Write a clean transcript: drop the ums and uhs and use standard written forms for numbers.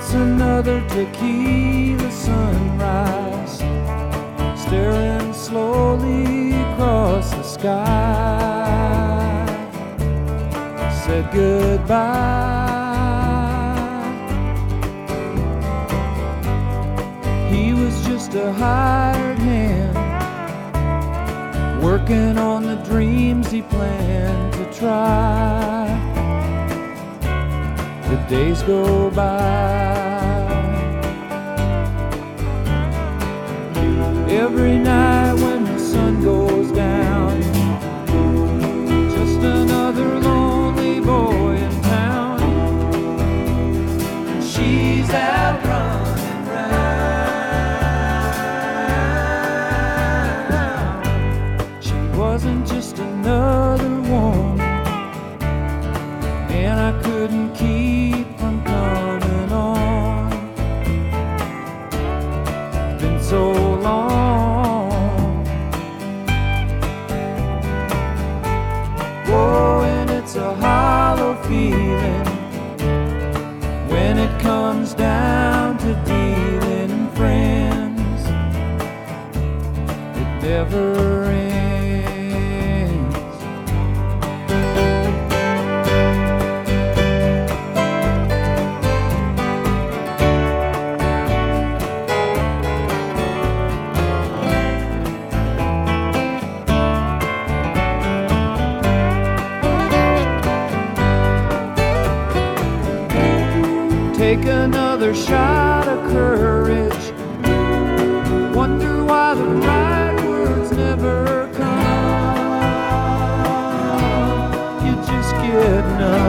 It's another tequila sunrise, staring slowly across the sky. Said goodbye. He was just a hired hand, working on the dreams he planned to try. The days go by. Every night when the sun goes down, just another lonely boy in town. And she's out running round. She wasn't just another woman, and I couldn't keep from coming on. It's been so long. Oh, and it's a hollow feeling when it comes down to dealing in friends. It never ends. Take another shot of courage, wonder why the right words never come. You just get numb.